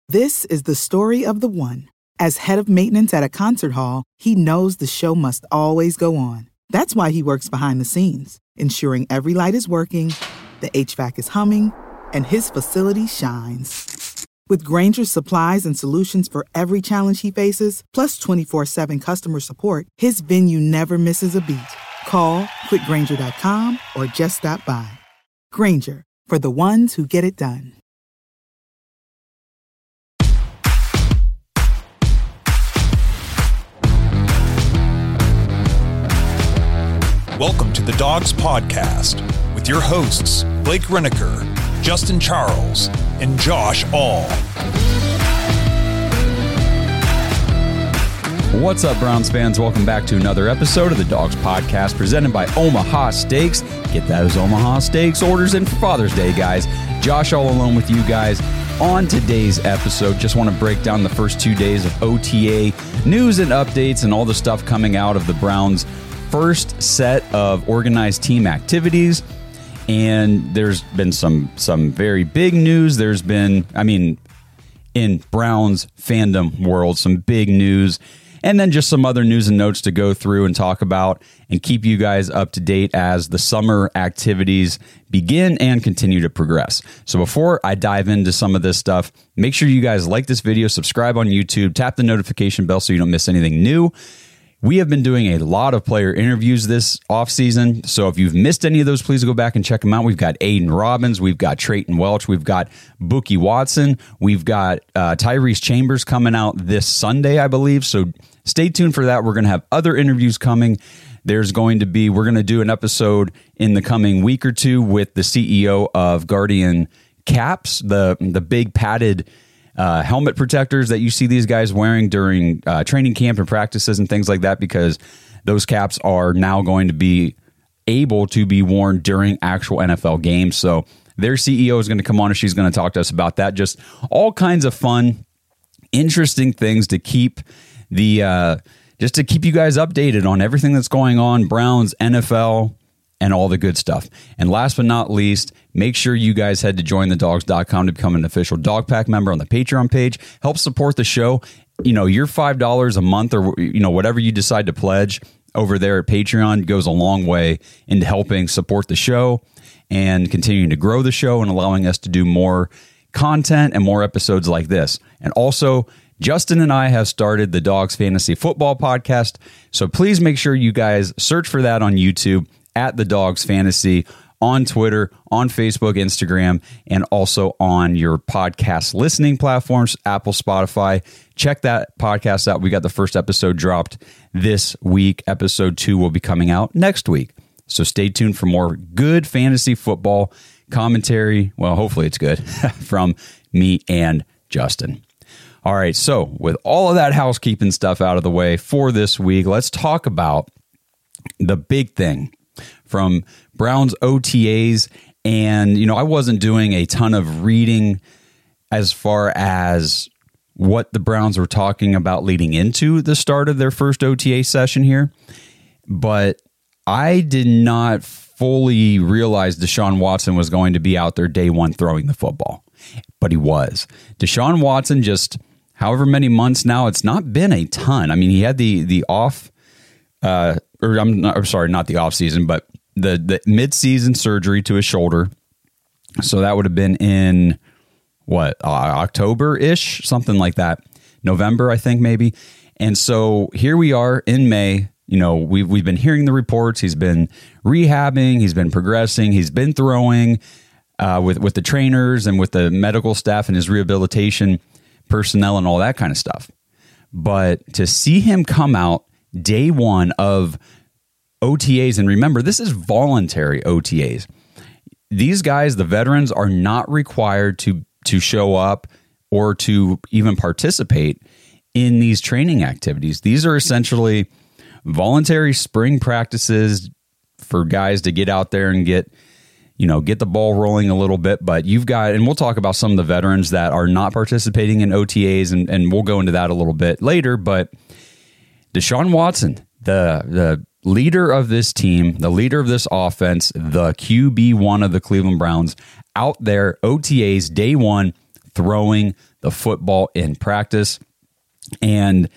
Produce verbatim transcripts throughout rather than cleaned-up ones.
This is the story of the one. As head of maintenance at a concert hall, he knows the show must always go on. That's why he works behind the scenes, ensuring every light is working, the H V A C is humming, and his facility shines. With Grainger's supplies and solutions for every challenge he faces, plus twenty-four seven customer support, his venue never misses a beat. Call quick grainger dot com or just stop by. Grainger, for the ones who get it done. Welcome to the Dogs Podcast with your hosts, Blake Reneker, Justin Charles, and Josh All. What's up, Browns fans? Welcome back to another episode of the Dogs Podcast presented by Omaha Steaks. Get those Omaha Steaks orders in for Father's Day, guys. Josh All alone with you guys. On today's episode, just want to break down the first two days of O T A news and updates and all the stuff coming out of the Browns' first set of organized team activities. And there's been some some very big news. There's been, I mean, in Browns fandom world, some big news. And then just some other news and notes to go through and talk about and keep you guys up to date as the summer activities begin and continue to progress. So before I dive into some of this stuff, make sure you guys like this video, subscribe on YouTube, tap the notification bell so you don't miss anything new. We have been doing a lot of player interviews this offseason, so if you've missed any of those, please go back and check them out. We've got Aiden Robbins, we've got Trayton Welch, we've got Bookie Watson, we've got uh, Tyrese Chambers coming out this Sunday, I believe, so stay tuned for that. We're going to have other interviews coming. There's going to be, we're going to do an episode in the coming week or two with the C E O of Guardian Caps, the, the big padded Uh, helmet protectors that you see these guys wearing during uh, training camp and practices and things like that, because those caps are now going to be able to be worn during actual N F L games. So their C E O is going to come on and she's going to talk to us about that. Just all kinds of fun, interesting things to keep the uh, just to keep you guys updated on everything that's going on, Browns, N F L, and all the good stuff. And last but not least, make sure you guys head to join the dogs dot com to become an official Dog Pack member on the Patreon page. Help support the show. You know, your five dollars a month or, you know, whatever you decide to pledge over there at Patreon goes a long way into helping support the show and continuing to grow the show and allowing us to do more content and more episodes like this. And also, Justin and I have started the Dogs Fantasy Football Podcast. So please make sure you guys search for that on YouTube at the Dogs Fantasy, on Twitter, on Facebook, Instagram, and also on your podcast listening platforms, Apple, Spotify. Check that podcast out. We got the first episode dropped this week. Episode two will be coming out next week. So stay tuned for more good fantasy football commentary. Well, hopefully it's good from me and Justin. All right. So with all of that housekeeping stuff out of the way for this week, let's talk about the big thing from Browns O T As. And, you know, I wasn't doing a ton of reading as far as what the Browns were talking about leading into the start of their first O T A session here. But I did not fully realize Deshaun Watson was going to be out there day one throwing the football. But he was. Deshaun Watson, just however many months now, it's not been a ton. I mean, he had the the off, uh, or I'm, not, I'm sorry, not the off season, but the the mid-season surgery to his shoulder. So that would have been in what, uh, October-ish, something like that. November, I think, maybe. And so here we are in May. You know, we've, we've been hearing the reports. He's been rehabbing. He's been progressing. He's been throwing uh, with, with the trainers and with the medical staff and his rehabilitation personnel and all that kind of stuff. But to see him come out day one of O T As, and remember, this is voluntary O T As. These guys, the veterans, are not required to to show up or to even participate in these training activities. These are essentially voluntary spring practices for guys to get out there and get, you know, get the ball rolling a little bit. But you've got, and we'll talk about some of the veterans that are not participating in O T As, and, and we'll go into that a little bit later. But Deshaun Watson, the the leader of this team, the leader of this offense, the Q B one of the Cleveland Browns, out there, O T As, day one, throwing the football in practice. And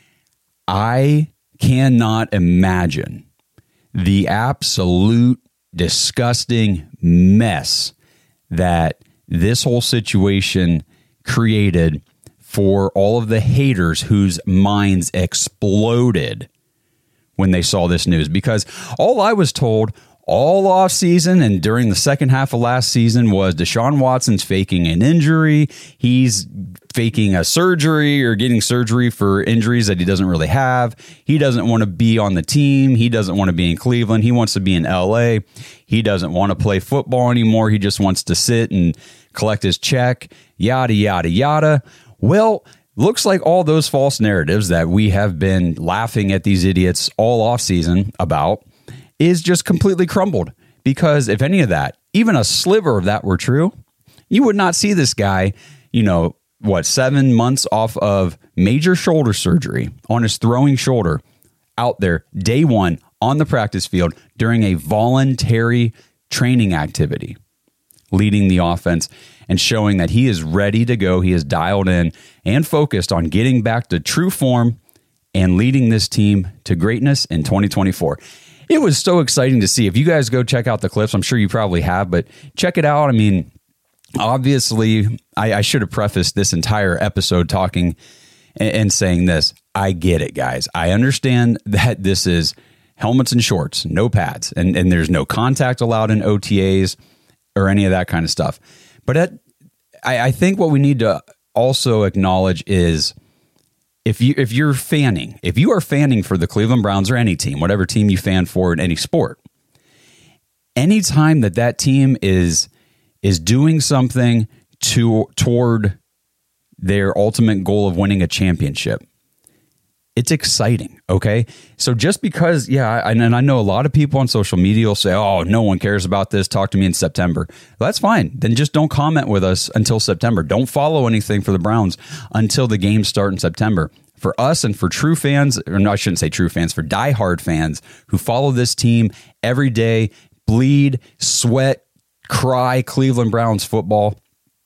I cannot imagine the absolute disgusting mess that this whole situation created for all of the haters whose minds exploded when they saw this news. Because all I was told all off season and during the second half of last season was Deshaun Watson's faking an injury. He's faking a surgery or getting surgery for injuries that he doesn't really have. He doesn't want to be on the team. He doesn't want to be in Cleveland. He wants to be in L A. He doesn't want to play football anymore. He just wants to sit and collect his check, yada, yada, yada. Well, looks like all those false narratives that we have been laughing at these idiots all offseason about is just completely crumbled. Because if any of that, even a sliver of that were true, you would not see this guy, you know, what, seven months off of major shoulder surgery on his throwing shoulder out there day one on the practice field during a voluntary training activity, leading the offense and showing that he is ready to go. He is dialed in and focused on getting back to true form and leading this team to greatness in twenty twenty-four. It was so exciting to see. If you guys go check out the clips, I'm sure you probably have, but check it out. I mean, obviously, I, I should have prefaced this entire episode talking and, and saying this. I get it, guys. I understand that this is helmets and shorts, no pads, and, and there's no contact allowed in O T As or any of that kind of stuff. But at, I, I think what we need to also acknowledge is if you if you're fanning, if you are fanning for the Cleveland Browns or any team, whatever team you fan for in any sport, anytime that that team is is doing something to toward their ultimate goal of winning a championship, it's exciting, okay? So just because, yeah, and I know a lot of people on social media will say, oh, no one cares about this, talk to me in September. Well, that's fine. Then just don't comment with us until September. Don't follow anything for the Browns until the games start in September. For us and for true fans, or no, I shouldn't say true fans, for diehard fans who follow this team every day, bleed, sweat, cry Cleveland Browns football,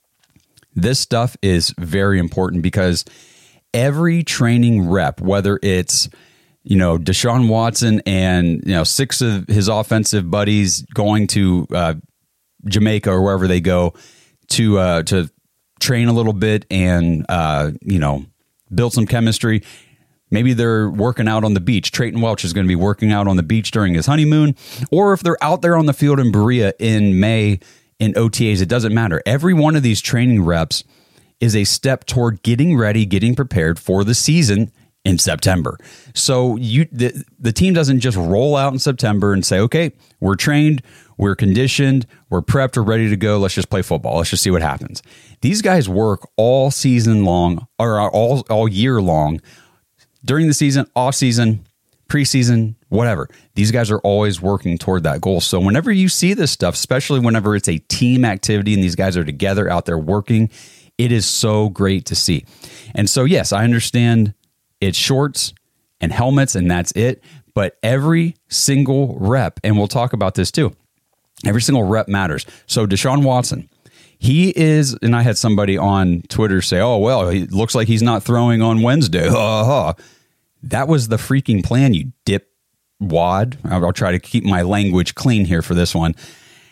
this stuff is very important because every training rep, whether it's, you know, Deshaun Watson and, you know, six of his offensive buddies going to uh, Jamaica or wherever they go to uh, to train a little bit and, uh, you know, build some chemistry. Maybe they're working out on the beach. Trayton Welch is going to be working out on the beach during his honeymoon. Or if they're out there on the field in Berea in May in O T As, it doesn't matter. Every one of these training reps is a step toward getting ready, getting prepared for the season in September. So you the, the team doesn't just roll out in September and say, okay, we're trained, we're conditioned, we're prepped, we're ready to go. Let's just play football. Let's just see what happens. These guys work all season long or all, all year long during the season, off season, preseason, whatever. These guys are always working toward that goal. So whenever you see this stuff, especially whenever it's a team activity and these guys are together out there working, it is so great to see. And so, yes, I understand it's shorts and helmets and that's it. But every single rep, and we'll talk about this too, every single rep matters. So Deshaun Watson, he is, and I had somebody on Twitter say, oh, well, he looks like he's not throwing on Wednesday. Uh-huh. That was the freaking plan, you dip wad. I'll, I'll try to keep my language clean here for this one.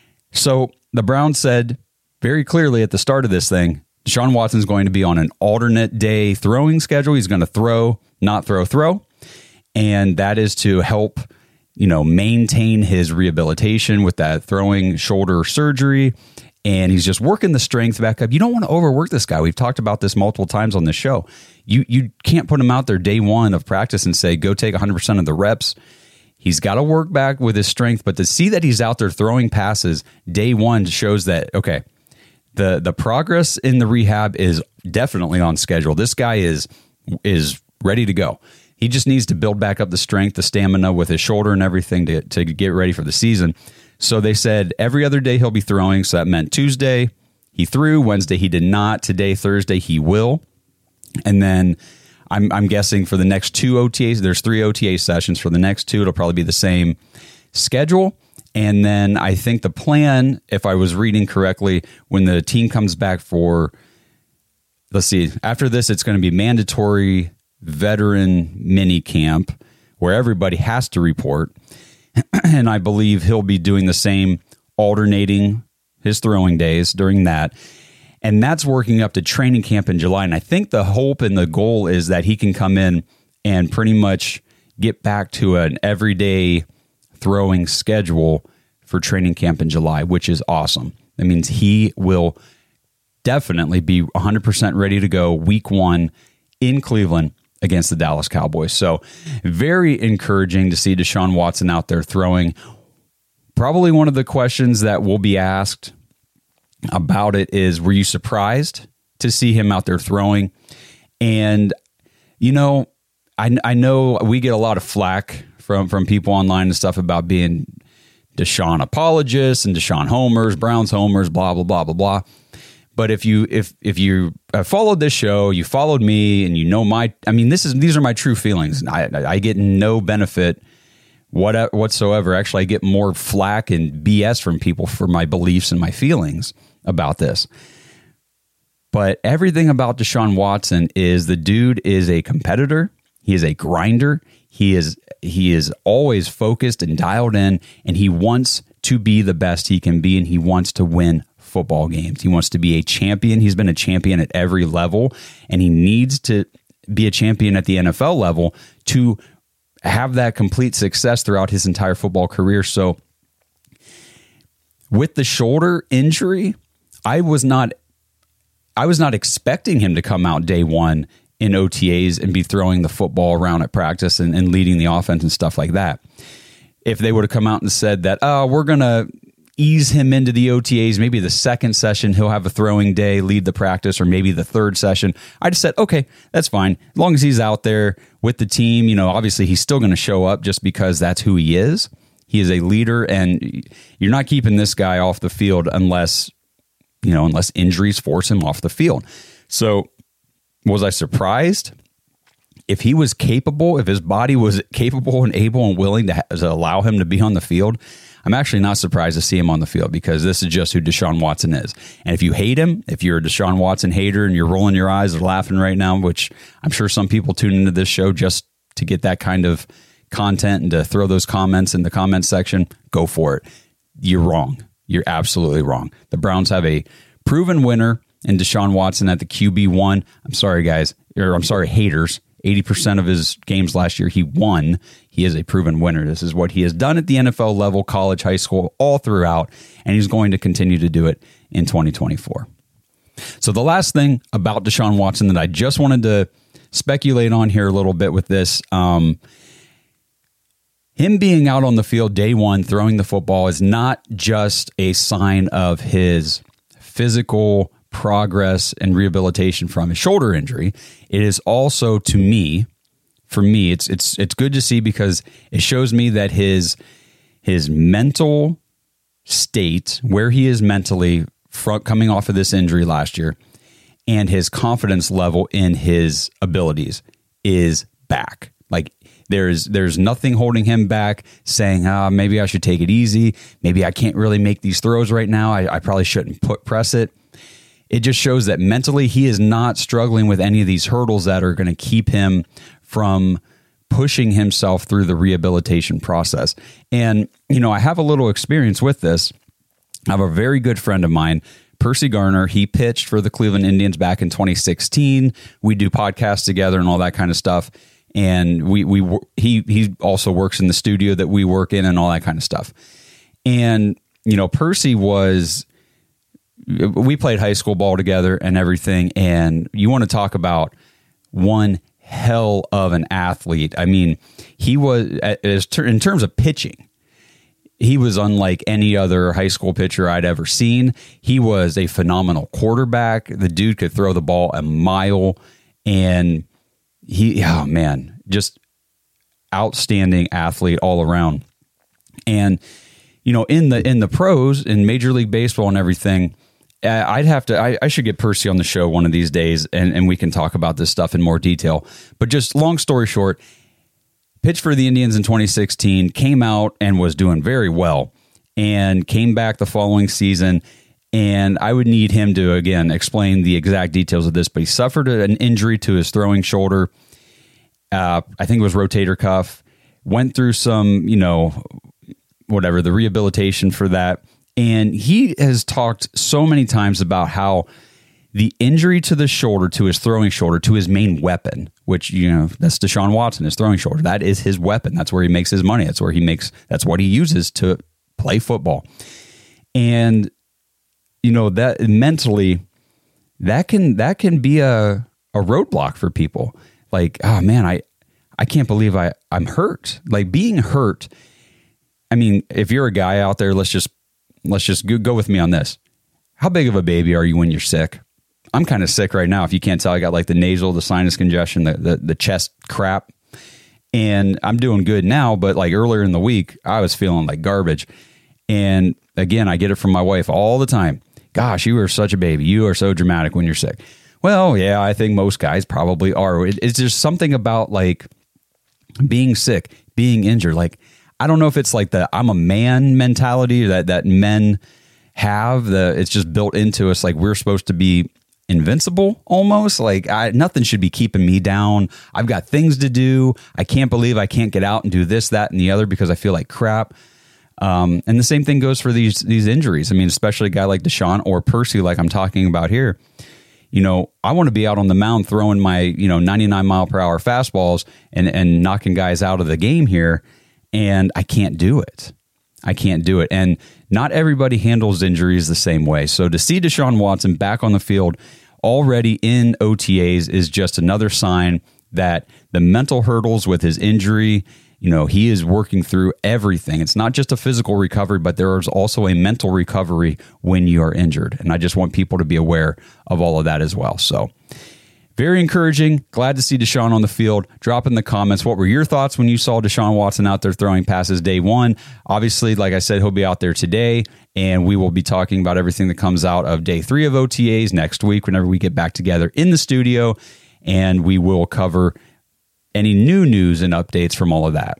So the Browns said very clearly at the start of this thing, Deshaun Watson's going to be on an alternate day throwing schedule. He's going to throw, not throw, throw. And that is to help, you know, maintain his rehabilitation with that throwing shoulder surgery. And he's just working the strength back up. You don't want to overwork this guy. We've talked about this multiple times on this show. You you can't put him out there day one of practice and say, go take one hundred percent of the reps. He's got to work back with his strength. But to see that he's out there throwing passes day one shows that, okay, The the progress in the rehab is definitely on schedule. This guy is is ready to go. He just needs to build back up the strength, the stamina with his shoulder and everything to, to get ready for the season. So they said every other day he'll be throwing. So that meant Tuesday he threw, Wednesday he did not, today, Thursday he will. And then I'm I'm guessing for the next two O T As, there's three O T A sessions. For the next two, it'll probably be the same schedule. And then I think the plan, if I was reading correctly, when the team comes back for let's see, after this, it's going to be mandatory veteran mini camp where everybody has to report. And I believe he'll be doing the same, alternating his throwing days during that. And that's working up to training camp in July. And I think the hope and the goal is that he can come in and pretty much get back to an everyday throwing schedule for training camp in July, which is awesome. That means he will definitely be one hundred percent ready to go week one in Cleveland against the Dallas Cowboys. So very encouraging to see Deshaun Watson out there throwing. Probably one of the questions that will be asked about it is, were you surprised to see him out there throwing? And, you know, I, I know we get a lot of flack from, from people online and stuff about being Deshaun apologists and Deshaun homers, Browns homers, blah, blah, blah, blah, blah. But if you if if you have followed this show, you followed me, and you know my, I mean, this is these are my true feelings. I I get no benefit what whatsoever. Actually, I get more flack and B S from people for my beliefs and my feelings about this. But everything about Deshaun Watson is the dude is a competitor. He is a grinder. He is he is always focused and dialed in, and he wants to be the best he can be, and he wants to win football games. He wants to be a champion. He's been a champion at every level, and he needs to be a champion at the N F L level to have that complete success throughout his entire football career. So with the shoulder injury, I was not I was not expecting him to come out day one in O T As and be throwing the football around at practice and, and leading the offense and stuff like that. If they would have come out and said that, oh, we're going to ease him into the O T As, maybe the second session he'll have a throwing day, lead the practice, or maybe the third session, I just said, okay, that's fine. As long as he's out there with the team, you know, obviously he's still going to show up just because that's who he is. He is a leader, and you're not keeping this guy off the field unless, you know, unless injuries force him off the field. So was I surprised? If he was capable, if his body was capable and able and willing to, ha- to allow him to be on the field, I'm actually not surprised to see him on the field, because this is just who Deshaun Watson is. And if you hate him, if you're a Deshaun Watson hater and you're rolling your eyes or laughing right now, which I'm sure some people tune into this show just to get that kind of content and to throw those comments in the comment section, go for it. You're wrong. You're absolutely wrong. The Browns have a proven winner in Deshaun Watson at the Q B one. I'm sorry, guys, or I'm sorry, haters. eighty percent of his games last year, he won. He is a proven winner. This is what he has done at the N F L level, college, high school, all throughout, and he's going to continue to do it in twenty twenty-four. So the last thing about Deshaun Watson that I just wanted to speculate on here a little bit with this, um, him being out on the field day one, throwing the football, is not just a sign of his physical progress and rehabilitation from his shoulder injury. It is also, to me, for me, it's it's it's good to see, because it shows me that his his mental state, where he is mentally from coming off of this injury last year, and his confidence level in his abilities is back. Like there's there's nothing holding him back, saying, ah, maybe I should take it easy. Maybe I can't really make these throws right now. I, I probably shouldn't put press it. It just shows that mentally he is not struggling with any of these hurdles that are going to keep him from pushing himself through the rehabilitation process. And, you know, I have a little experience with this. I have a very good friend of mine, Percy Garner. He pitched for the Cleveland Indians back in twenty sixteen. We do podcasts together and all that kind of stuff. And we we he he also works in the studio that we work in and all that kind of stuff. And, you know, Percy was... we played high school ball together and everything. And you want to talk about one hell of an athlete. I mean, he was, in terms of pitching, he was unlike any other high school pitcher I'd ever seen. He was a phenomenal quarterback. The dude could throw the ball a mile, and he, oh man, just outstanding athlete all around. And, you know, in the, in the pros, in Major League Baseball and everything, I'd have to, I, I should get Percy on the show one of these days, and, and we can talk about this stuff in more detail. But just long story short, pitched for the Indians in twenty sixteen, came out and was doing very well, and came back the following season And I would need him to, again, explain the exact details of this, but he suffered an injury to his throwing shoulder. Uh, I think it was rotator cuff, went through some, you know, whatever, the rehabilitation for that. And he has talked so many times about how the injury to the shoulder, to his throwing shoulder, to his main weapon, which, you know, that's Deshaun Watson, his throwing shoulder. That is his weapon. That's where he makes his money. That's where he makes, that's what he uses to play football. And, you know, that mentally, that can, that can be a, a roadblock for people. Like, oh man, I, I can't believe I, I'm hurt. Like being hurt. I mean, if you're a guy out there, let's just, let's just go, go with me on this. How big of a baby are you when you're sick? I'm kind of sick right now. If you can't tell, I got like the nasal, the sinus congestion, the, the, the chest crap, and I'm doing good now. But like earlier in the week, I was feeling like garbage. And again, I get it from my wife all the time. Gosh, you are such a baby. You are so dramatic when you're sick. Well, yeah, I think most guys probably are. It, it's just something about like being sick, being injured. Like, I don't know if it's like the I'm a man mentality that, that men have. The it's just built into us. Like we're supposed to be invincible almost. Like I, nothing should be keeping me down. I've got things to do. I can't believe I can't get out and do this, that, and the other because I feel like crap. Um, and the same thing goes for these these injuries. I mean, especially a guy like Deshaun or Percy, like I'm talking about here. You know, I want to be out on the mound throwing my, you know, ninety-nine mile per hour fastballs and, and knocking guys out of the game here. And I can't do it. I can't do it. And not everybody handles injuries the same way. So to see Deshaun Watson back on the field already in O T As is just another sign that the mental hurdles with his injury, you know, he is working through everything. It's not just a physical recovery, but there is also a mental recovery when you are injured. And I just want people to be aware of all of that as well. So very encouraging. Glad to see Deshaun on the field. Drop in the comments. What were your thoughts when you saw Deshaun Watson out there throwing passes day one? Obviously, like I said, he'll be out there today, and we will be talking about everything that comes out of day three of O T As next week whenever we get back together in the studio, and we will cover any new news and updates from all of that.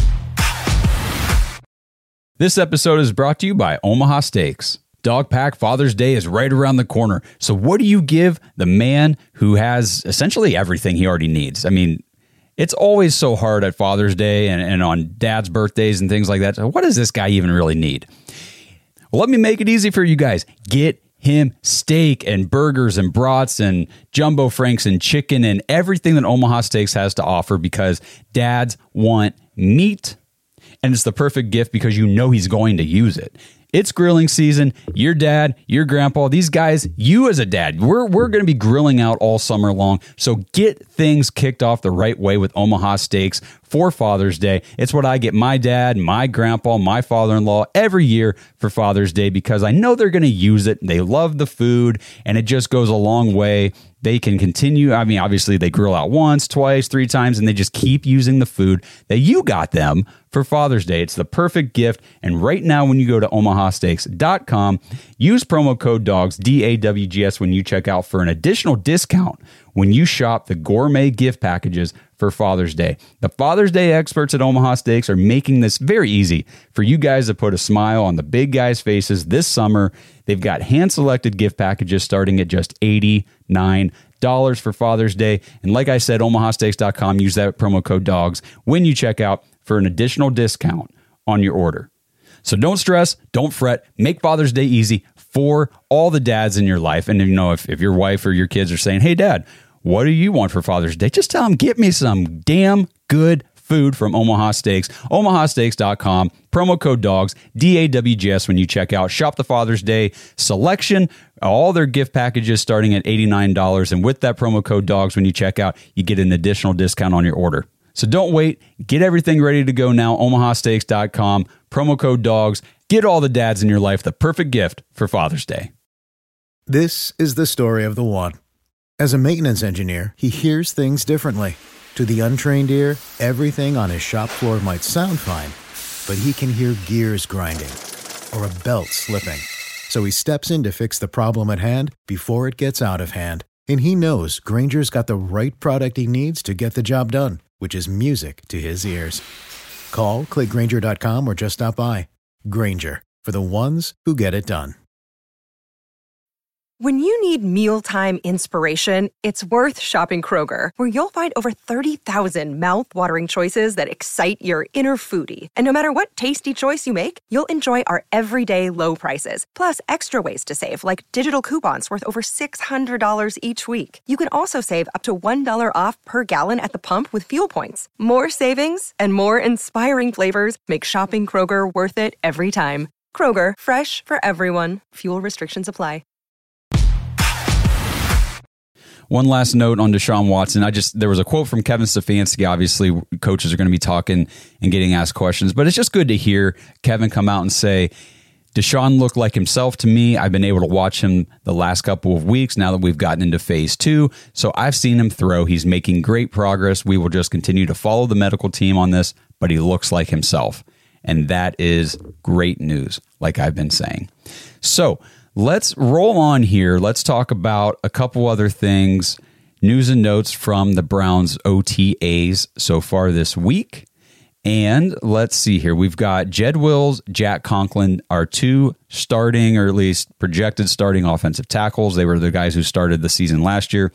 This episode is brought to you by Omaha Steaks. Dog Pack Father's Day is right around the corner. So what do you give the man who has essentially everything he already needs? I mean, it's always so hard at Father's Day and, and on dad's birthdays and things like that. So what does this guy even really need? Well, let me make it easy for you guys. Get him steak and burgers and brats and jumbo franks and chicken and everything that Omaha Steaks has to offer, because dads want meat, and it's the perfect gift because you know he's going to use it. It's grilling season. Your dad, your grandpa, these guys, you as a dad, we're we're going to be grilling out all summer long. So get things kicked off the right way with Omaha Steaks for Father's Day. It's what I get my dad, my grandpa, my father-in-law every year for Father's Day, because I know they're going to use it. They love the food, and it just goes a long way. They can continue. I mean, obviously they grill out once, twice, three times, and they just keep using the food that you got them for Father's Day. It's the perfect gift. And right now, when you go to omaha steaks dot com, use promo code DAWGS, D A W G S, when you check out for an additional discount when you shop the gourmet gift packages for Father's Day. The Father's Day experts at Omaha Steaks are making this very easy for you guys to put a smile on the big guys' faces this summer. They've got hand-selected gift packages starting at just eighty-nine dollars for Father's Day. And like I said, omaha steaks dot com, use that promo code DAWGS when you check out for an additional discount on your order. So don't stress, don't fret, make Father's Day easy for all the dads in your life. And you know, if, if your wife or your kids are saying, hey, Dad, what do you want for Father's Day? Just tell them, get me some damn good food from Omaha Steaks. omaha steaks dot com, promo code DAWGS, D A W G S when you check out. Shop the Father's Day selection, all their gift packages starting at eighty-nine dollars. And with that promo code DAWGS when you check out, you get an additional discount on your order. So don't wait. Get everything ready to go now. omaha steaks dot com, promo code DAWGS. Get all the dads in your life the perfect gift for Father's Day. This is the story of the one. As a maintenance engineer, he hears things differently. To the untrained ear, everything on his shop floor might sound fine, but he can hear gears grinding or a belt slipping. So he steps in to fix the problem at hand before it gets out of hand. And he knows Grainger's got the right product he needs to get the job done, which is music to his ears. Call, click Grainger dot com, or just stop by. Grainger, for the ones who get it done. When you need mealtime inspiration, it's worth shopping Kroger, where you'll find over thirty thousand mouth-watering choices that excite your inner foodie. And no matter what tasty choice you make, you'll enjoy our everyday low prices, plus extra ways to save, like digital coupons worth over six hundred dollars each week. You can also save up to one dollar off per gallon at the pump with fuel points. More savings and more inspiring flavors make shopping Kroger worth it every time. Kroger, fresh for everyone. Fuel restrictions apply. One last note on Deshaun Watson. I just there was a quote from Kevin Stefanski. Obviously, coaches are going to be talking and getting asked questions, but it's just good to hear Kevin come out and say, Deshaun looked like himself to me. I've been able to watch him the last couple of weeks now that we've gotten into phase two. So I've seen him throw. He's making great progress. We will just continue to follow the medical team on this, but he looks like himself. And that is great news, like I've been saying. So let's roll on here. Let's talk about a couple other things, news and notes from the Browns O T As so far this week. And let's see here. We've got Jed Wills, Jack Conklin, our two starting, or at least projected starting offensive tackles. They were the guys who started the season last year.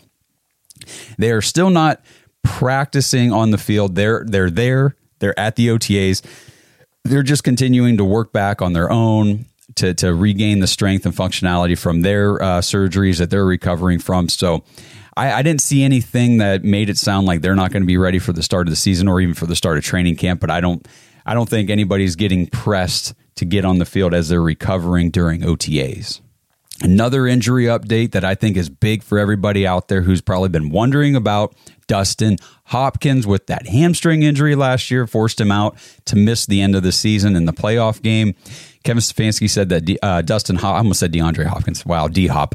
They are still not practicing on the field. They're they're there. They're at the O T As. They're just continuing to work back on their own to, to regain the strength and functionality from their uh, surgeries that they're recovering from. So I, I didn't see anything that made it sound like they're not going to be ready for the start of the season or even for the start of training camp. But I don't I don't think anybody's getting pressed to get on the field as they're recovering during O T As. Another injury update that I think is big for everybody out there who's probably been wondering about: Dustin Hopkins with that hamstring injury last year forced him out to miss the end of the season in the playoff game. Kevin Stefanski said that D, uh, Dustin Hop, I almost said DeAndre Hopkins. Wow, D-Hop.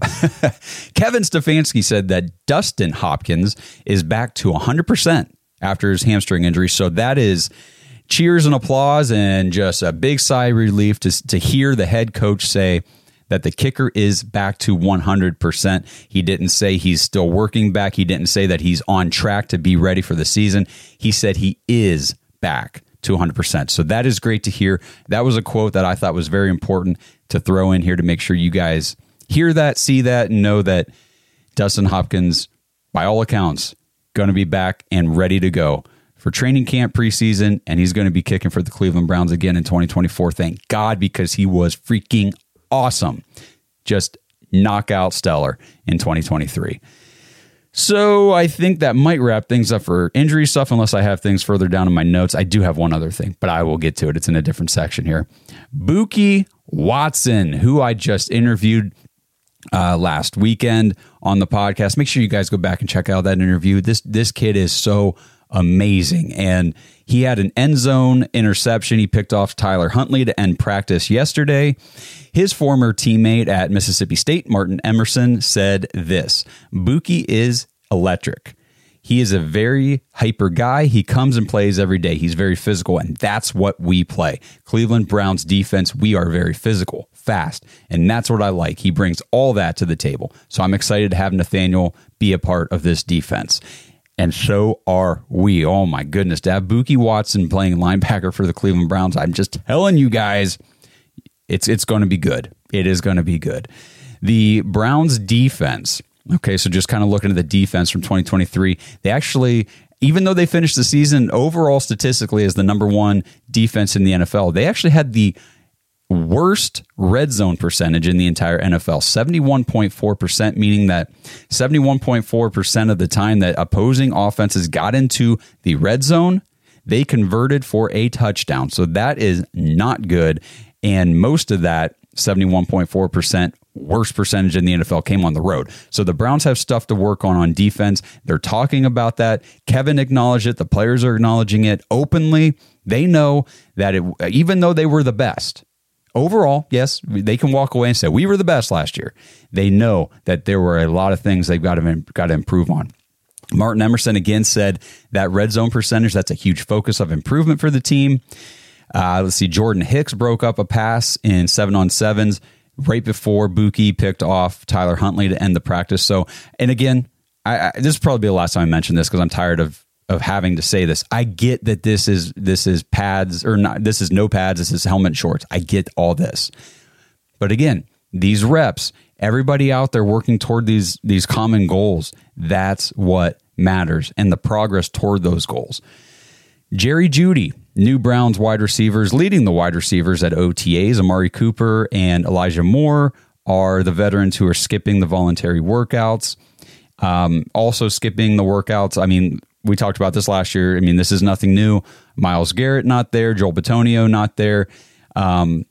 Kevin Stefanski said that Dustin Hopkins is back to one hundred percent after his hamstring injury. So that is cheers and applause and just a big sigh of relief to, to hear the head coach say that the kicker is back to one hundred percent. He didn't say he's still working back. He didn't say that he's on track to be ready for the season. He said he is back to one hundred percent. So that is great to hear. That was a quote that I thought was very important to throw in here to make sure you guys hear that, see that, and know that Dustin Hopkins, by all accounts, going to be back and ready to go for training camp preseason, and he's going to be kicking for the Cleveland Browns again in twenty twenty-four. Thank God, because he was freaking awesome. Just knockout stellar in twenty twenty-three. So I think that might wrap things up for injury stuff, unless I have things further down in my notes. I do have one other thing, but I will get to it. It's in a different section here. Buki Watson, who I just interviewed uh, last weekend on the podcast. Make sure you guys go back and check out that interview. This this kid is so amazing. And he had an end zone interception. He picked off Tyler Huntley to end practice yesterday. His former teammate at Mississippi State, Martin Emerson, said this: Buki is electric. He is a very hyper guy. He comes and plays every day. He's very physical, and that's what we play. Cleveland Browns defense, we are very physical, fast, and that's what I like. He brings all that to the table. So I'm excited to have Nathaniel be a part of this defense. And so are we. Oh my goodness, to have Buki Watson playing linebacker for the Cleveland Browns, I'm just telling you guys, it's it's going to be good. It is going to be good. The Browns defense, okay, so just kind of looking at the defense from twenty twenty-three, they actually, even though they finished the season overall statistically as the number one defense in the N F L, they actually had the worst red zone percentage in the entire N F L, seventy-one point four percent, meaning that seventy-one point four percent of the time that opposing offenses got into the red zone, they converted for a touchdown. So that is not good. And most of that seventy-one point four percent worst percentage in the N F L came on the road. So the Browns have stuff to work on on defense. They're talking about that. Kevin acknowledged it. The players are acknowledging it openly. They know that it, even though they were the best, overall, yes, they can walk away and say, we were the best last year. They know that there were a lot of things they've got to, got to improve on. Martin Emerson again said that red zone percentage, that's a huge focus of improvement for the team. Uh, let's see, Jordan Hicks broke up a pass in seven on sevens right before Buki picked off Tyler Huntley to end the practice. So, and again, I, I, this will probably be the last time I mention this because I'm tired of of having to say this. I get that this is this is pads or not. This is no pads. This is helmet shorts. I get all this, but again, these reps Everybody out there working toward these these common goals. That's what matters, and the progress toward those goals. Jerry Jeudy, new Browns wide receivers, leading the wide receivers at O T As. Amari Cooper and Elijah Moore are the veterans who are skipping the voluntary workouts. Um, also skipping the workouts. I mean, we talked about this last year. I mean, this is nothing new. Myles Garrett not there. Joel Bitonio not there. Um,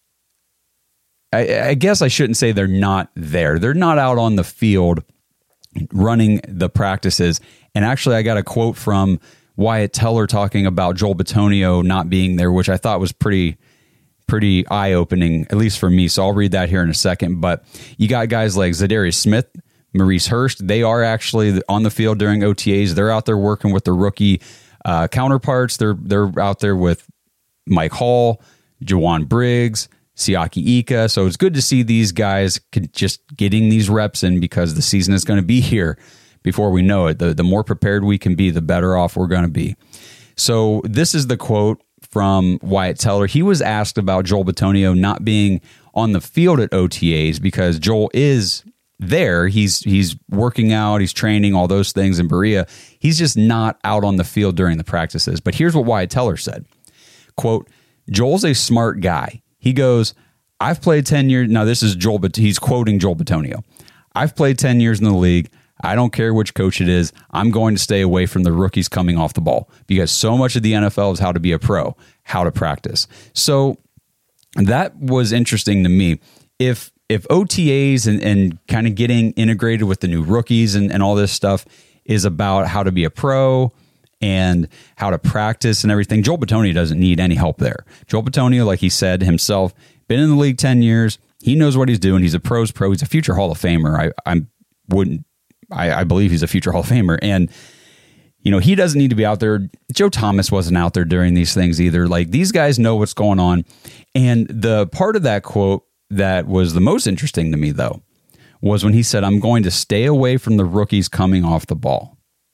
I, I guess I shouldn't say they're not there. They're not out on the field running the practices. And actually, I got a quote from Wyatt Teller talking about Joel Bitonio not being there, which I thought was pretty pretty eye-opening, at least for me. So I'll read that here in a second. But you got guys like Zadarius Smith, Maurice Hurst. They are actually on the field during O T As. They're out there working with the rookie uh, counterparts. They're they're out there with Mike Hall, Jawan Briggs, Siaki Ika. So it's good to see these guys just getting these reps in, because the season is going to be here before we know it. The, the more prepared we can be, the better off we're going to be. So this is the quote from Wyatt Teller. He was asked about Joel Bitonio not being on the field at O T As, because Joel is there. He's he's working out, he's training, all those things in Berea. He's just not out on the field during the practices. But here's what Wyatt Teller said. Quote, Joel's a smart guy. He goes, I've played ten years. Now this is Joel, but he's quoting Joel Bitonio. I've played ten years in the league. I don't care which coach it is. I'm going to stay away from the rookies coming off the ball, because so much of the N F L is how to be a pro, how to practice. So that was interesting to me. If if O T As and, and kind of getting integrated with the new rookies and, and all this stuff is about how to be a pro and how to practice and everything, Joel Bitonio doesn't need any help there. Joel Bitonio, like he said himself, been in the league ten years. He knows what he's doing. He's a pro's pro. He's a future Hall of Famer. I I wouldn't. I, I believe he's a future Hall of Famer. And, you know, he doesn't need to be out there. Joe Thomas wasn't out there during these things either. Like, these guys know what's going on. And the part of that quote that was the most interesting to me, though, was when he said, I'm going to stay away from the rookies coming off the ball.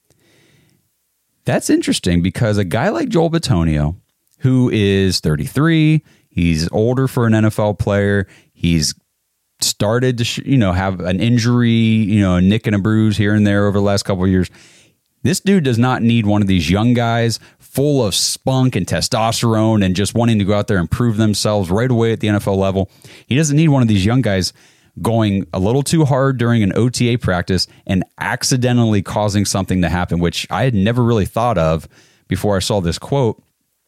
That's interesting, because a guy like Joel Bitonio, who is thirty-three, he's older for an N F L player, he's started to, you know, have an injury, you know, a nick and a bruise here and there over the last couple of years. This dude does not need one of these young guys full of spunk and testosterone and just wanting to go out there and prove themselves right away at the N F L level. He doesn't need one of these young guys going a little too hard during an O T A practice and accidentally causing something to happen, which I had never really thought of before I saw this quote.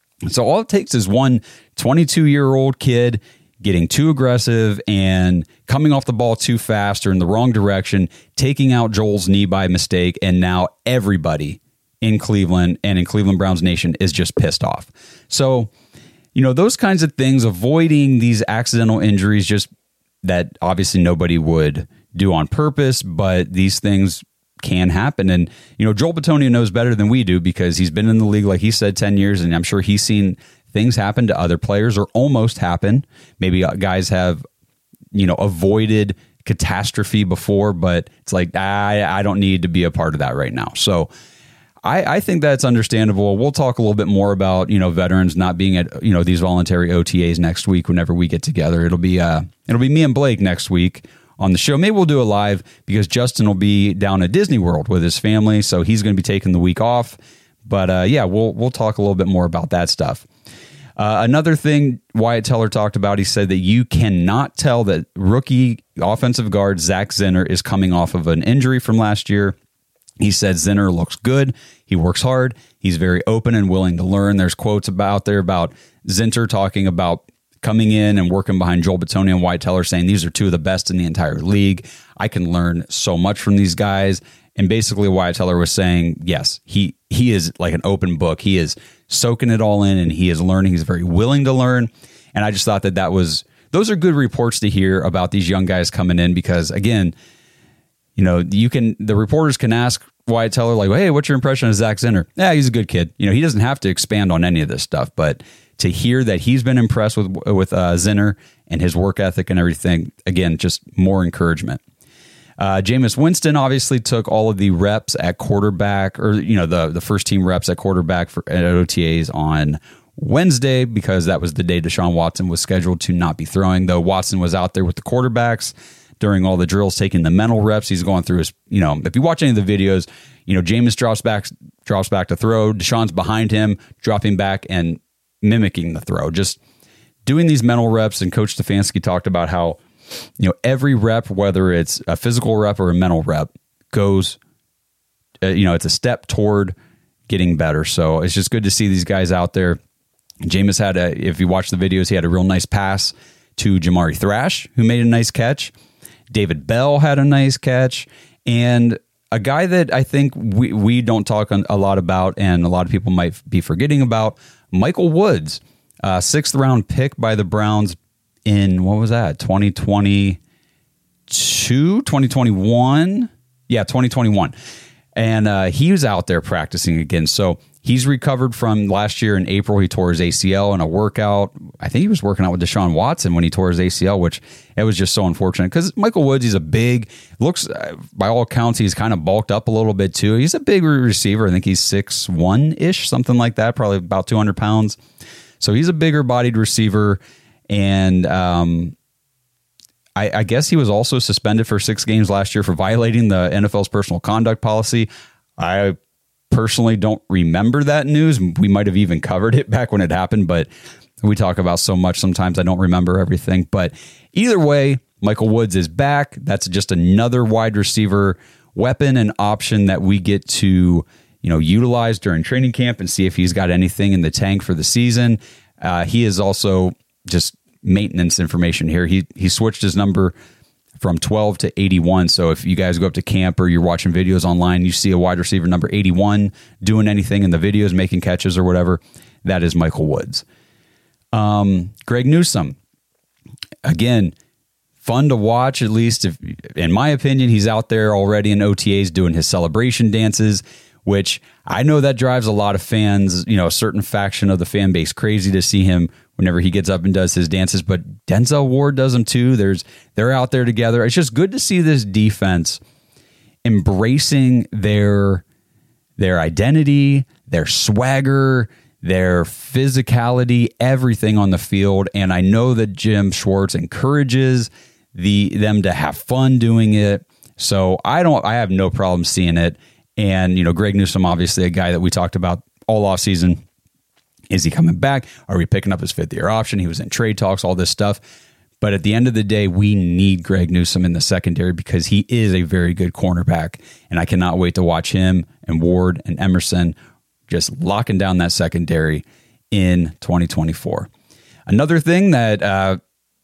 So all it takes is one twenty-two-year-old kid getting too aggressive and coming off the ball too fast or in the wrong direction, taking out Joel's knee by mistake, and now everybody in Cleveland and in Cleveland Browns Nation is just pissed off. So, you know, those kinds of things, avoiding these accidental injuries, just that obviously nobody would do on purpose, but these things can happen. And, you know, Joel Bitonio knows better than we do, because he's been in the league, like he said, ten years, and I'm sure he's seen things happen to other players, or almost happen. Maybe guys have, you know, avoided catastrophe before, but it's like, I, I don't need to be a part of that right now. So I, I think that's understandable. We'll talk a little bit more about, you know, veterans not being at, you know, these voluntary O T As next week whenever we get together. It'll be uh, it'll be me and Blake next week on the show. Maybe we'll do a live, because Justin will be down at Disney World with his family, so he's going to be taking the week off. But uh, yeah, we'll we'll talk a little bit more about that stuff. Uh, another thing Wyatt Teller talked about, he said that you cannot tell that rookie offensive guard Zach Zinter is coming off of an injury from last year. He said Zinter looks good. He works hard. He's very open and willing to learn. There's quotes about there about Zinter talking about coming in and working behind Joel Bitonio and Wyatt Teller, saying these are two of the best in the entire league. I can learn so much from these guys. And basically Wyatt Teller was saying, yes, he he is like an open book. He is soaking it all in, and he is learning. He's very willing to learn. And I just thought that that was, those are good reports to hear about these young guys coming in, because again, you know, you can, the reporters can ask Wyatt Teller, like, hey, what's your impression of Zach Zinter? Yeah, he's a good kid. You know, he doesn't have to expand on any of this stuff, but to hear that he's been impressed with, with uh, Zinter and his work ethic and everything, again, just more encouragement. Uh, Jameis Winston obviously took all of the reps at quarterback, or, you know, the, the first team reps at quarterback for at O T As on Wednesday, because that was the day Deshaun Watson was scheduled to not be throwing, though Watson was out there with the quarterbacks. during all the drills, taking the mental reps. He's going through his, you know, if you watch any of the videos, you know, Jameis drops back, drops back to throw. Deshaun's behind him, dropping back and mimicking the throw. Just doing these mental reps. And Coach Stefanski talked about how, you know, every rep, whether it's a physical rep or a mental rep, goes, uh, you know, it's a step toward getting better. So it's just good to see these guys out there. Jameis had a, if you watch the videos, he had a real nice pass to Jamari Thrash, who made a nice catch. David Bell had a nice catch. And a guy that I think we, we don't talk a lot about and a lot of people might be forgetting about, Michael Woods, uh, sixth round pick by the Browns in, what was that, twenty twenty-two, twenty twenty-one? Yeah, twenty twenty-one. And uh, he was out there practicing again. So he's recovered from last year in April. He tore his A C L in a workout. I think he was working out with Deshaun Watson when he tore his A C L, which it was just so unfortunate because Michael Woods, he's a big, looks, uh, by all accounts, he's kind of bulked up a little bit too. He's a big receiver. I think he's six one-ish, something like that, probably about two hundred pounds. So he's a bigger bodied receiver. And um, I, I guess he was also suspended for six games last year for violating the N F L's personal conduct policy. I personally don't remember that news. We might have even covered it back when it happened, but we talk about so much sometimes I don't remember everything. But either way, Michael Woods is back. That's just another wide receiver weapon and option that we get to, you know, utilize during training camp and see if he's got anything in the tank for the season. Uh, he is also just maintenance information here. He he switched his number from twelve to eighty-one. So if you guys go up to camp or you're watching videos online, you see a wide receiver number eighty-one doing anything in the videos, making catches or whatever, that is Michael Woods. Um, Greg Newsome, again, fun to watch, at least if, in my opinion. He's out there already in O T As doing his celebration dances, which I know that drives a lot of fans, you know, a certain faction of the fan base crazy to see him whenever he gets up and does his dances, but Denzel Ward does them too. There's, they're out there together. It's just good to see this defense embracing their, their identity, their swagger, their physicality, everything on the field. And I know that Jim Schwartz encourages the, them to have fun doing it. So I don't, I have no problem seeing it. And, you know, Greg Newsome, obviously a guy that we talked about all offseason. Is he coming back? Are we picking up his fifth year option? He was in trade talks, all this stuff. But at the end of the day, we need Greg Newsome in the secondary because he is a very good cornerback. And I cannot wait to watch him and Ward and Emerson just locking down that secondary in twenty twenty-four. Another thing that uh,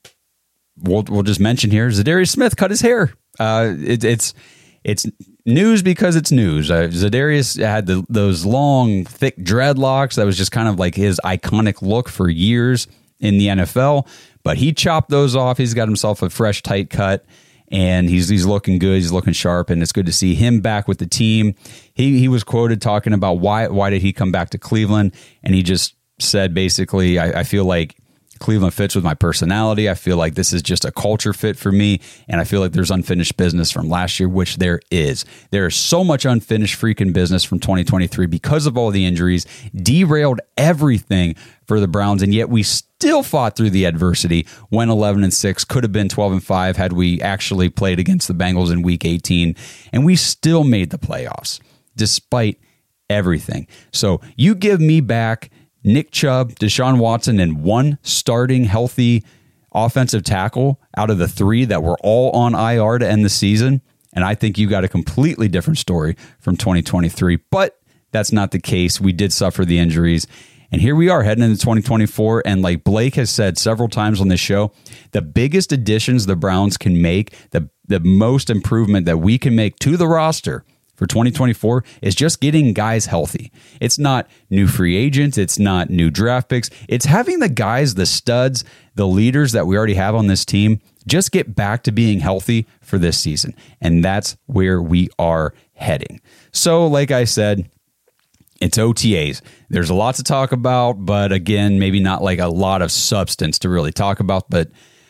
we'll, we'll just mention here, Zadarius Smith cut his hair. Uh, it, it's it's news because it's news. Uh, Zadarius had the, those long, thick dreadlocks. That was just kind of like his iconic look for years in the N F L. But he chopped those off. He's got himself a fresh, tight cut, and he's he's looking good. He's looking sharp, and it's good to see him back with the team. He he was quoted talking about why why did he come back to Cleveland, and he just said basically, I, I feel like Cleveland fits with my personality. I feel like this is just a culture fit for me, and I feel like there's unfinished business from last year, which there is. There is so much unfinished freaking business from twenty twenty-three because of all the injuries, derailed everything for the Browns, and yet we still fought through the adversity. Went eleven and six, could have been twelve and five had we actually played against the Bengals in week eighteen, and we still made the playoffs despite everything. So you give me back Nick Chubb, Deshaun Watson, and one starting healthy offensive tackle out of the three that were all on I R to end the season, and I think you got a completely different story from twenty twenty-three. But that's not the case. We did suffer the injuries, and here we are heading into twenty twenty-four, and like Blake has said several times on this show, the biggest additions the Browns can make, the, the most improvement that we can make to the roster for twenty twenty-four is just getting guys healthy. It's not new free agents. It's not new draft picks. It's having the guys, the studs, the leaders that we already have on this team just get back to being healthy for this season. And that's where we are heading. So like I said, it's O T As. There's a lot to talk about, but again, maybe not like a lot of substance to really talk about. But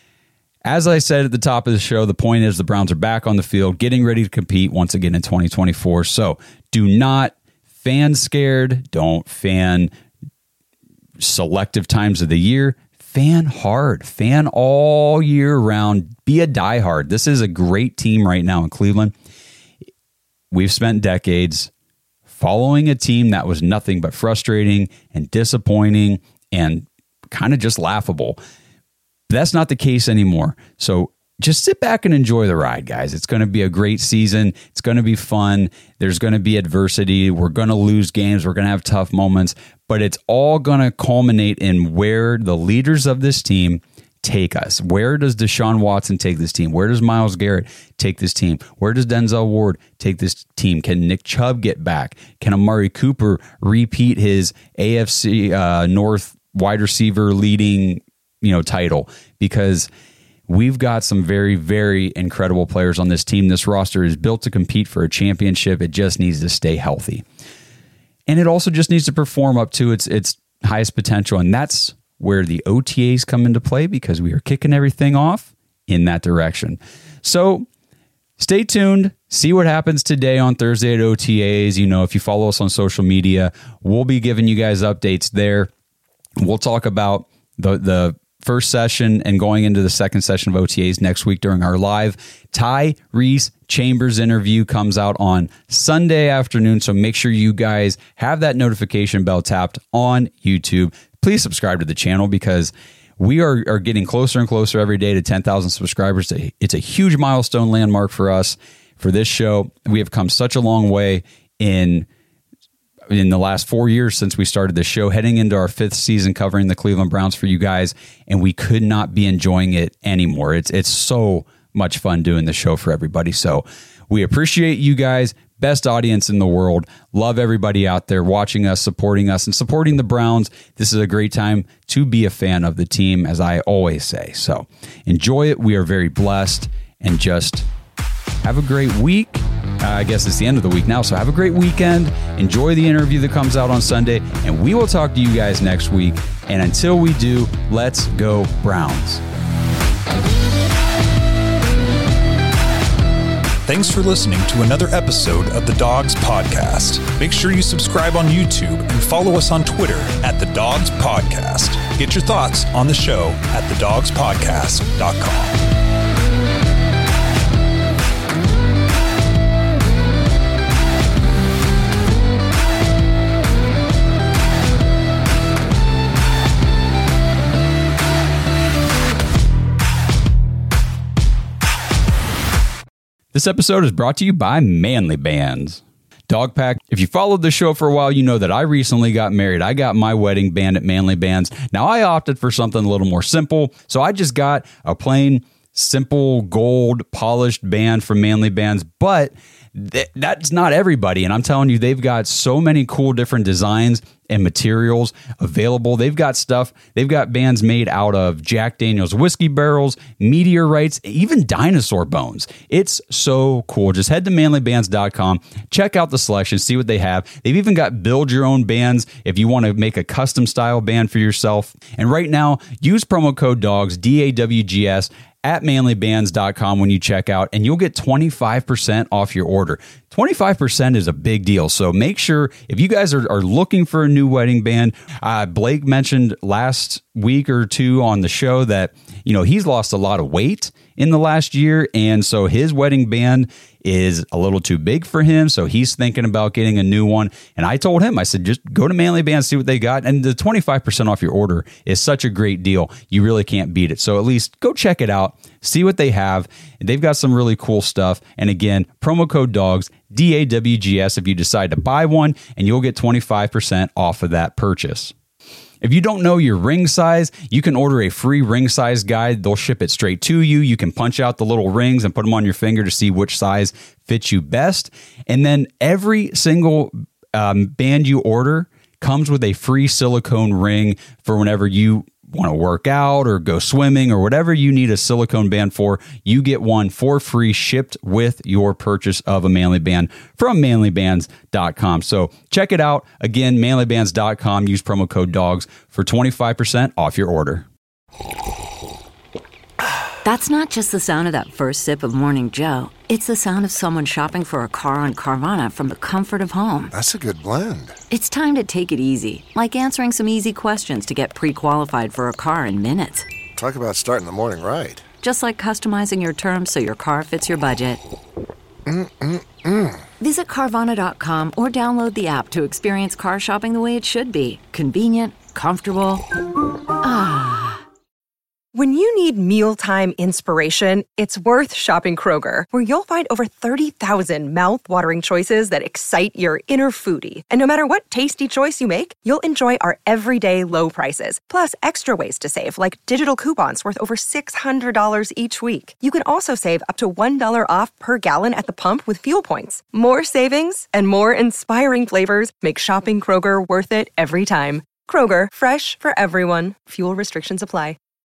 as I said at the top of the show, the point is the Browns are back on the field, getting ready to compete once again in twenty twenty-four. So do not fan scared. Don't fan selective times of the year. fan hard, fan all year round, be a diehard. This is a great team right now in Cleveland. We've spent decades following a team that was nothing but frustrating and disappointing and kind of just laughable. But that's not the case anymore. So just sit back and enjoy the ride, guys. It's going to be a great season. It's going to be fun. There's going to be adversity. We're going to lose games. We're going to have tough moments, but it's all going to culminate in where the leaders of this team take us. Where does Deshaun Watson take this team? Where does Myles Garrett take this team? Where does Denzel Ward take this team? Can Nick Chubb get back? Can Amari Cooper repeat his A F C uh, North wide receiver leading, you know, title? Because we've got some very, very incredible players on this team. This roster is built to compete for a championship. It just needs to stay healthy. And it also just needs to perform up to its its highest potential. And that's where the O T As come into play, because we are kicking everything off in that direction. So stay tuned. See what happens today on Thursday at O T As. You know, if you follow us on social media, we'll be giving you guys updates there. We'll talk about the the first session and going into the second session of O T As next week during our live. Tyrese Chambers interview comes out on Sunday afternoon, so make sure you guys have that notification bell tapped on YouTube. Please subscribe to the channel, because we are, are getting closer and closer every day to ten thousand subscribers. It's a huge milestone landmark for us for this show. We have come such a long way in in the last four years since we started this show, heading into our fifth season covering the Cleveland Browns for you guys, and we could not be enjoying it anymore. It's it's so much fun doing the show for everybody. So we appreciate you guys. Best audience in the world. Love everybody out there watching us, supporting us, and supporting the Browns. This is a great time to be a fan of the team, as I always say. So enjoy it. We are very blessed, and just have a great week. Uh, I guess it's the end of the week now, so have a great weekend. Enjoy the interview that comes out on Sunday, and we will talk to you guys next week. And until we do, let's go Browns. Thanks for listening to another episode of the Dogs Podcast. Make sure you subscribe on YouTube and follow us on Twitter at the Dogs Podcast. Get your thoughts on the show at the dogs podcast dot com. This episode is brought to you by Manly Bands. Dog Pack, if you followed the show for a while, you know that I recently got married. I got my wedding band at Manly Bands. Now, I opted for something a little more simple, so I just got a plain, simple, gold, polished band from Manly Bands, but th- that's not everybody, and I'm telling you, they've got so many cool different designs and materials available. They've got stuff, they've got bands made out of Jack Daniel's whiskey barrels, meteorites, even dinosaur bones. It's so cool. Just head to manly bands dot com, check out the selection, see what they have. They've even got build your own bands if you want to make a custom style band for yourself. And right now, use promo code DOGS, D A W G S, at manly bands dot com when you check out, and you'll get twenty-five percent off your order. twenty-five percent is a big deal. So make sure, if you guys are, are looking for a new wedding band, uh, Blake mentioned last week or two on the show that, you know, he's lost a lot of weight in the last year. And so his wedding band is a little too big for him. So he's thinking about getting a new one. And I told him, I said, just go to Manly Bands, see what they got. And the twenty-five percent off your order is such a great deal. You really can't beat it. So at least go check it out, see what they have. They've got some really cool stuff. And again, promo code DOGS, D A W G S, if you decide to buy one, and you'll get twenty-five percent off of that purchase. If you don't know your ring size, you can order a free ring size guide. They'll ship it straight to you. You can punch out the little rings and put them on your finger to see which size fits you best. And then every single um, band you order comes with a free silicone ring for whenever you want to work out or go swimming or whatever you need a silicone band for. You get one for free shipped with your purchase of a Manly Band from manly bands dot com. So check it out. Again, manly bands dot com. Use promo code DOGS for twenty-five percent off your order. That's not just the sound of that first sip of Morning Joe. It's the sound of someone shopping for a car on Carvana from the comfort of home. That's a good blend. It's time to take it easy, like answering some easy questions to get pre-qualified for a car in minutes. Talk about starting the morning right. Just like customizing your terms so your car fits your budget. Mm-mm-mm. Visit Carvana dot com or download the app to experience car shopping the way it should be. Convenient, comfortable. Ah. When you need mealtime inspiration, it's worth shopping Kroger, where you'll find over thirty thousand mouth-watering choices that excite your inner foodie. And no matter what tasty choice you make, you'll enjoy our everyday low prices, plus extra ways to save, like digital coupons worth over six hundred dollars each week. You can also save up to one dollar off per gallon at the pump with fuel points. More savings and more inspiring flavors make shopping Kroger worth it every time. Kroger, fresh for everyone. Fuel restrictions apply.